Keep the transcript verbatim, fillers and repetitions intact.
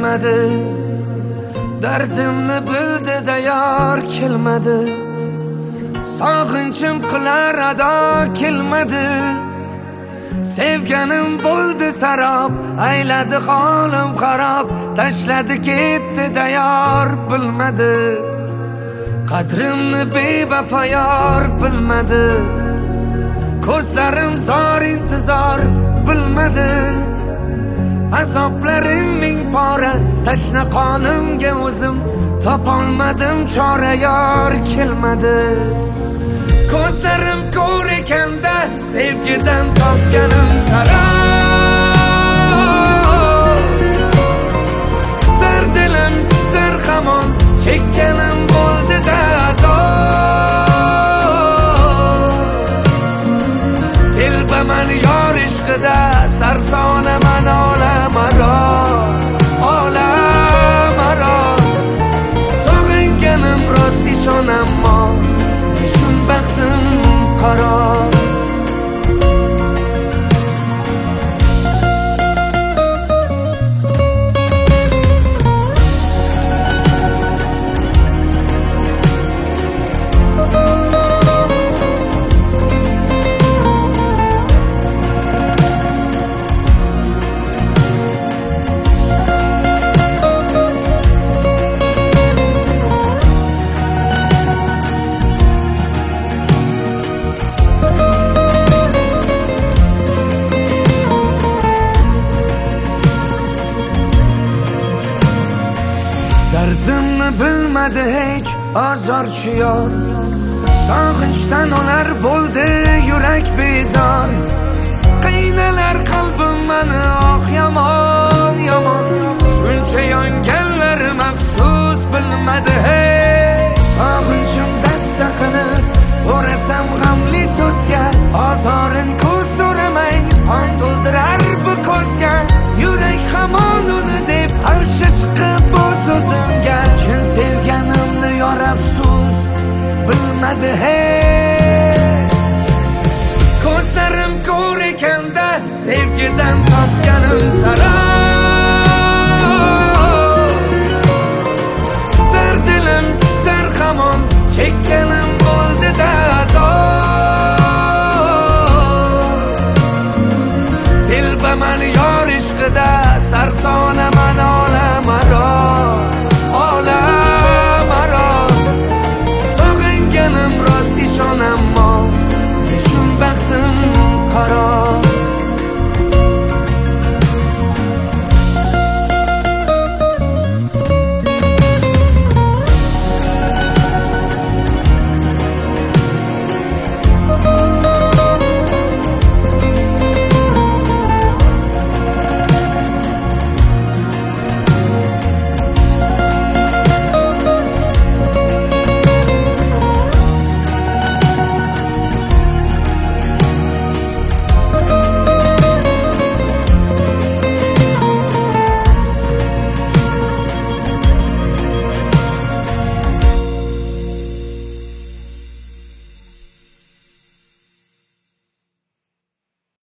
kelmadi. Dardimni bildi-da yor kelmadi. Sog'inchim qilar ado kelmadi. Sevganim bo'ldi sarob, ayladi holim xarob, tashladi ketdi-da yor bilmadi. Qadrimni bevafo yor bilmadi. Ko'zlarim zor intizor bilmadi. Azoblarim ming pora, tashna qonimga o'zim topolmadim chora yor kelmadi. Ko'zlarim ko'r ekanda sevgidan topganim sarob. Kutar dilim kutar hamon, chekkanim bo'ldi-da azob. Telbaman yor ishqida, sarsonaman olamaro, olamaro. Sog'inganim rost ishonam, nechun baxtim qaro. Dardimni bilmadi hech azorchi yor. Sog'inchdan olar bo'ldi yurak bezor. Qiynalar qalbim mani oh yomon yomon. Shuncha yonganlarim afsus bilmadi hech. Sog'inchim dasta qilib o'rasam g'amli so'zga, ozorin ko'z so'ramay qon to'ldirar bu ko'zga. Yurak hamon uni deb qarshi chiqib bu so'zimga. Chin sevganimni yor afsus bilmadi hech. Ko'zlarim ko'r ekanda sevgidan topganim sarob.